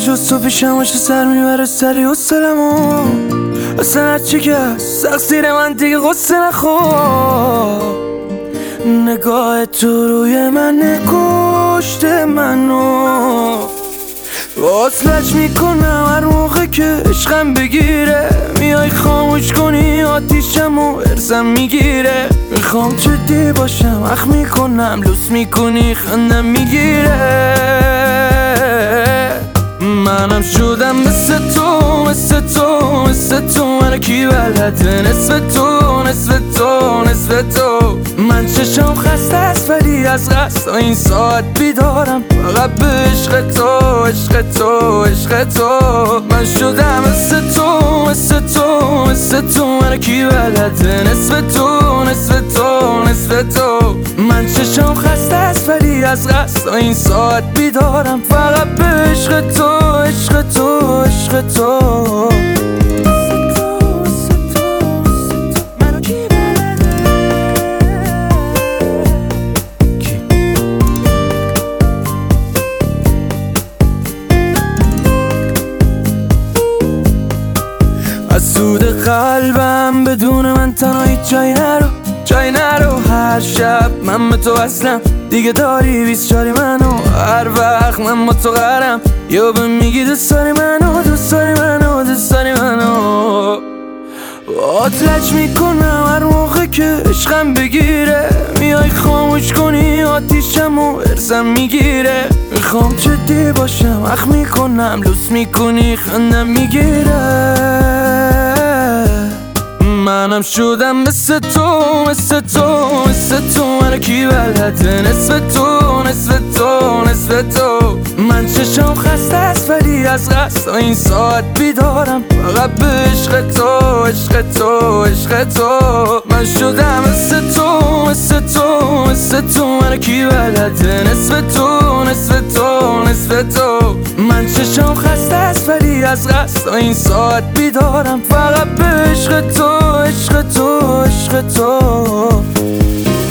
جز تو پیشم باشه سر میبره سری حسلمو اصلا هرچی که هست تقصیر من دیگه غصه نخور نگاه تو روی من کشته منو وصلش میکنم هر موقع که عشقم بگیره میای خاموش کنی آتیشمو ارزم میگیره میخوام جدی باشم اخ میکنم لوس میکنی خندم میگیره منم شدم مثل تو مثل تو مثل تو من کی بلده نصف تو نصف تو نصف تو من چشم خسته است ولی از قصد این ساعت بیدارم فقط به عشق تو عشق تو عشق تو من شدم مثل تو مثل تو مثل تو من کی بلده نصف تو نصف تو نصف تو من چشم خسته است ولی از قصد این ساعت بیدارم فقط به عشق تو عشق تو عشق تو از سود قلبم بدون من تنهایی جای نرو هر شب من به تو وصلم دیگه داری 24 منو هر وقت من با تو قرم یا به میگی دوست داری منو دوست داری منو دوست داری منو آتلج میکنم هر موقع که عشقم بگیره میای خاموش کنی آتیشمو ارزم میگیره میخوام جدی باشم اخ میکنم لوس میکنی خندم میگیره منم شدم مثل تو مثل تو مثل تو من کی بلده نصف تو نصف تو نصف تو من چشم خسته است ولی از قصد این ساعت بیدارم فقط به عشق تو عشق تو عشق تو من شدم مثل تو مثل تو مثل تو من کی بلده نصف تو نصف تو نصف تو من چشم خسته است ولی از قصد این ساعت بیدارم فقط به عشق تو عشق تو عشق تو